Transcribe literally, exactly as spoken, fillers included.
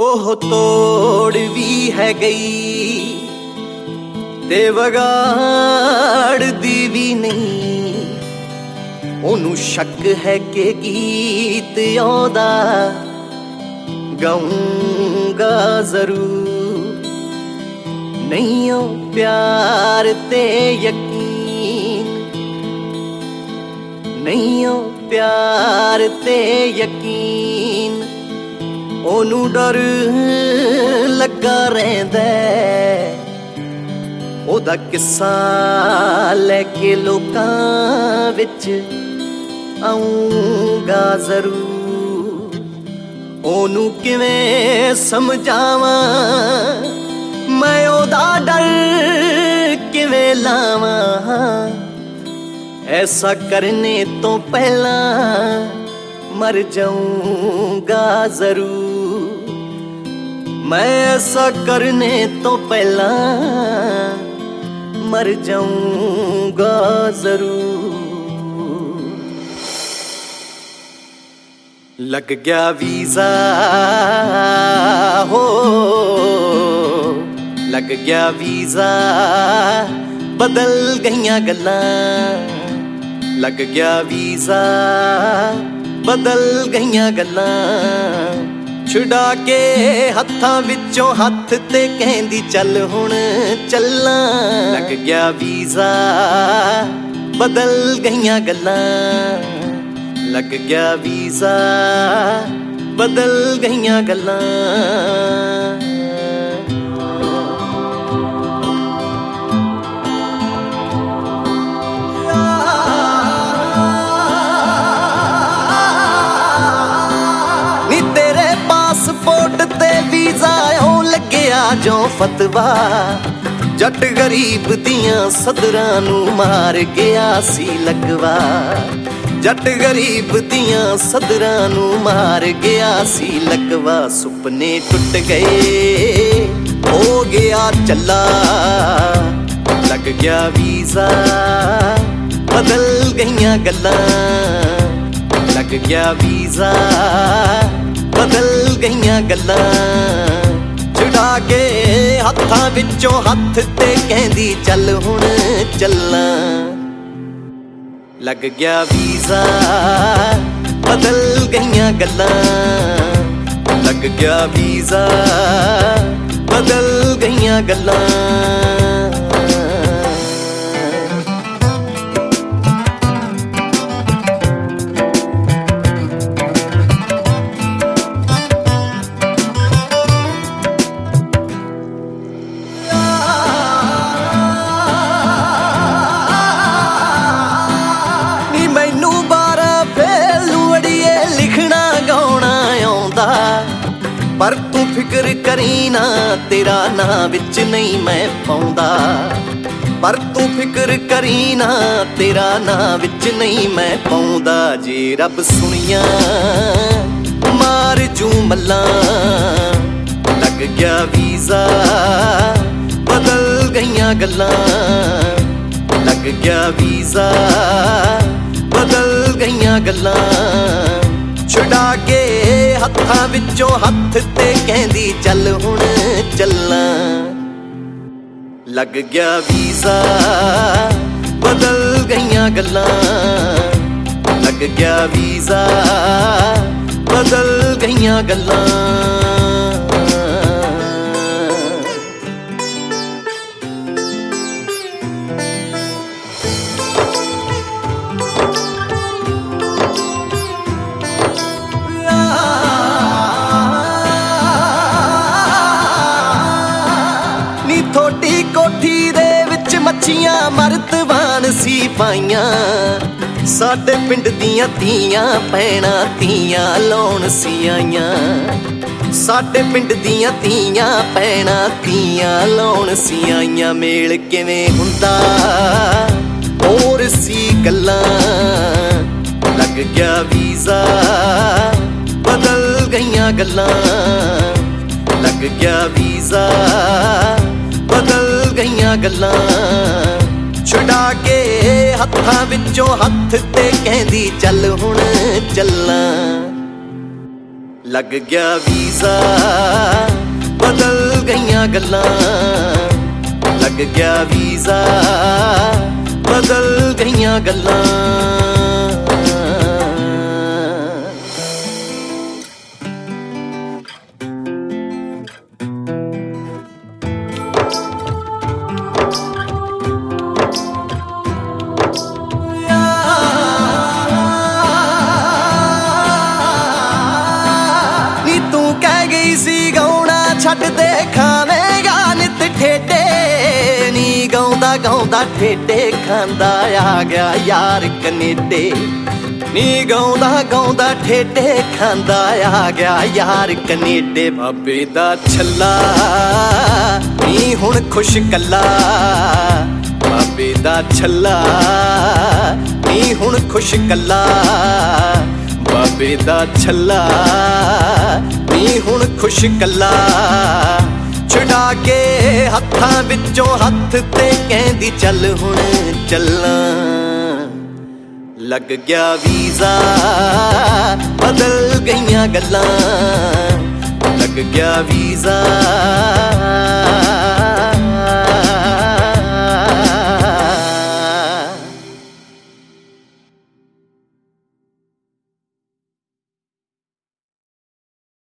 ਉਹ ਤੋੜ ਵੀ ਹੈ ਗਈ ਤੇ ਵਿਗਾੜਦੀ ਵੀ ਨਹੀਂ। ਉਹਨੂੰ ਸ਼ੱਕ ਹੈ ਕਿ ਗੀਤ ਆਉਂਦਾ ਗਾਊਂਗਾ ਜ਼ਰੂਰ। ਨਹੀਂ ਉਹ ਪਿਆਰ ਤੇ ਯਕੀਨ, ਨਹੀਂ ਉਹ ਪਿਆਰ ਤੇ ਯਕੀਨ। ਉਹਨੂੰ ਡਰ ਲੱਗਾ ਰਹਿੰਦਾ, ਉਹਦਾ ਕਿੱਸਾ ਲੈ ਕੇ ਲੋਕਾਂ ਵਿੱਚ ਆਊਂਗਾ ਜ਼ਰੂਰ। ਉਹਨੂੰ ਕਿਵੇਂ ਸਮਝਾਵਾਂ ਮੈਂ, ਉਹਦਾ ਡਰ ਕਿਵੇਂ ਲਾਵਾਂ। ਐਸਾ ਕਰਨੇ ਤੋਂ ਪਹਿਲਾਂ ਮਰ ਜਾਊਂਗਾ ਜ਼ਰੂਰ। मैं ऐसा करने तो पहला मर जाऊंगा जरूर। लग गया वीजा हो, लग गया वीजा, बदल गईयां गल्लां। लग गया वीजा, बदल गईयां गल्लां। छुड़ा के हत्थां विचों हत्थ ते कहंदी चल हुण चलां। लग गया वीजा, बदल गईयां गल्लां। लग गया वीजा, बदल गईयां गल्लां। ਪਾਸਪੋਰਟ ਤੇ ਵੀਜ਼ਾ ਆਉਣ ਲੱਗਿਆ ਜੋ ਫਤਵਾ। ਜੱਟ ਗਰੀਬ ਦੀਆਂ ਸਦਰਾਂ ਨੂੰ ਮਾਰ ਗਿਆ ਸੀ ਲਗਵਾ। ਜੱਟ ਗਰੀਬ ਦੀਆਂ ਸਦਰਾਂ ਨੂੰ ਮਾਰ ਗਿਆ ਸੀ ਲਗਵਾ। ਸੁਪਨੇ ਟੁੱਟ ਗਏ ਹੋ ਗਿਆ ਚੱਲਾ। ਲੱਗ ਗਿਆ ਵੀਜ਼ਾ, ਬਦਲ ਗਈਆਂ ਗੱਲਾਂ। ਲੱਗ ਗਿਆ ਵੀਜ਼ਾ, बदल गईयां गल्लां। छुड़ा के हत्थां विचों हत्थ ते कहंदी चल हुण चलां। लग गया वीजा, बदल गईयां गल्लां। लग गया वीजा, बदल गईयां गल्लां। पर तू फिक्र करी ना, तेरा नां विच नहीं मैं पाउंदा। पर तू फिक्र करी ना, तेरा नां विच नहीं मैं पाउंदा। जे रब सुनिया मार जू मल्लां। लग गया वीजा, बदल गईयां गल्लां। लग गया वीजा, बदल गईयां गल्लां। छुड़ा के हत्थां विचों हत्थ ते कहंदी चल हुण चलां। लग गया वीजा, बदल गईयां गल्लां। लग गया वीजा, बदल गईयां गल्लां। थोड़ी कोठी दे विच मच्छियां मर्तवान सी पाइयां। साडे पिंड दियां धीयां भैणां धीयां लाउण सी आइयां। साडे पिंड दियां धीयां भैणां धीयां लाउण सी आइयां। मेल किवें हुंदा होर सी गल्लां। लग गया वीजा, बदल गईयां गल्लां। लग गया वीजा, बदल गईयां गल्लां। छुड़ा के हत्थां विचों हत्थ ते कहंदी चल हुण चलां। लग गया वीजा, ਗੱਲਾਂ ਲੱਗ ਗਿਆ ਵੀਜ਼ਾ ਬਦਲ ਗਈਆਂ ਗੱਲਾਂ ਛੱਡ ਦੇ ਖਾਵੇਂਗਾ ਨਿਤ ਠੇਡੇ ਨੀ ਗਾਉਂਦਾ ਗਾਉਂਦਾ ਠੇਡੇ ਖਾਂਦਾ ਆ ਗਿਆ ਯਾਰ ਕਨੇਡੇ ਨੀ ਗਾਉਂਦਾ ਗਾਉਂਦਾ ਠੇਡੇ ਖਾਂਦਾ ਆ ਗਿਆ ਯਾਰ ਕਨੇਡੇ ਬਾਬੇ ਦਾ ਛੱਲਾ ਨੀ ਹੁਣ ਖੁਸ਼ ਕੱਲਾ ਬਾਬੇ ਦਾ ਛੱਲਾ ਨੀ ਹੁਣ ਖੁਸ਼ ਕੱਲਾ ਬਾਬੇ ਦਾ ਛੱਲਾ ਨੀ ਹੁਣ ਖੁਸ਼ ਕੱਲਾ ਛੁਡਾ ਕੇ ਹੱਥਾਂ ਵਿੱਚੋਂ ਹੱਥ ਤੇ ਕਹਿੰਦੀ ਚੱਲ ਹੁਣ ਚੱਲਾਂ ਲੱਗ ਗਿਆ ਵੀਜ਼ਾ ਬਦਲ ਗਈਆਂ ਗੱਲਾਂ ਲੱਗ ਗਿਆ ਵੀਜ਼ਾ